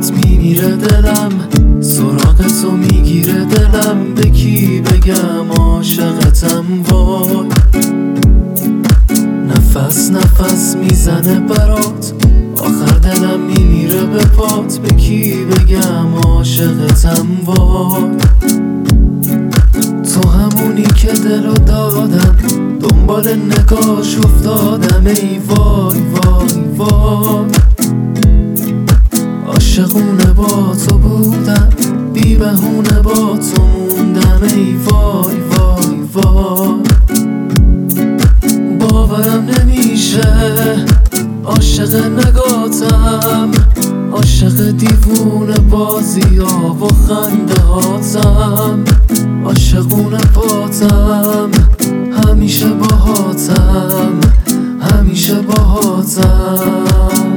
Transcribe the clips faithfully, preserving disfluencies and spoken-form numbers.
باهات میمیره دلم، سراغ تو میگیره دلم، به کی بگم عاشقتم وای. نفس نفس میزنه برات، آخر دلم میمیره به پات، به کی بگم عاشقتم وای. تو همونی که دلو دادم، دنبال نگاش افتادم، ای وای وای وای. عاشقونه با تو بودم، بی بهونه با تو موندم، ای وای وای وای. باورم نمیشه عاشق نگاتم، عاشق دیوونه بازی ها و خنده هاتم، عاشقونه پاتم، همیشه باهاتم، همیشه باهاتم.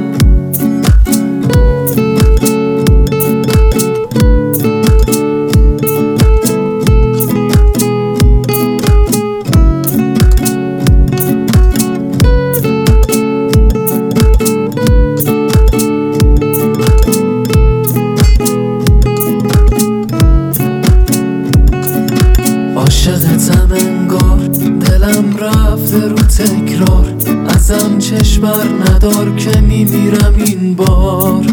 عاشقتم انگار دلم رفته رو تکرار، ازم چشم بر ندار که میمیرم این بار.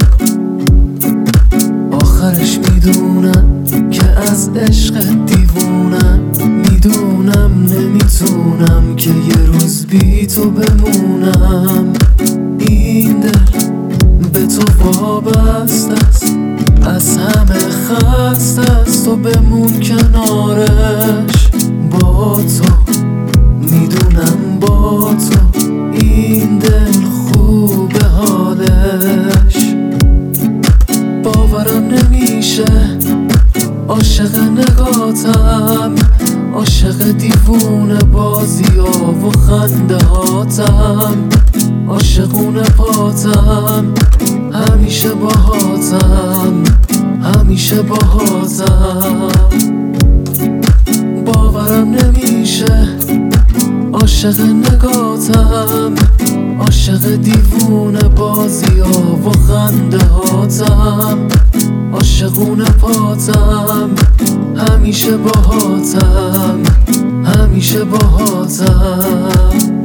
آخرش میدونم که از عشق دیوونم، میدونم نمیتونم که یه روز بی تو بمونم. این دل به تو وابسته است، از همه خسته است، تو بمون کنارش. با تو میدونم با تو این دل خوبه حالش. باورم نمیشه عاشق نگاتم، عاشق دیوونه بازی ها و خنده هاتم، عاشقونه پاتم، همیشه باهاتم، همیشه باهاتم. باورم نمیشه عاشق نگاتم، عاشق دیوونه بازی ها و خنده هاتم، عاشقونه پاتم، همیشه باهاتم، همیشه باهاتم.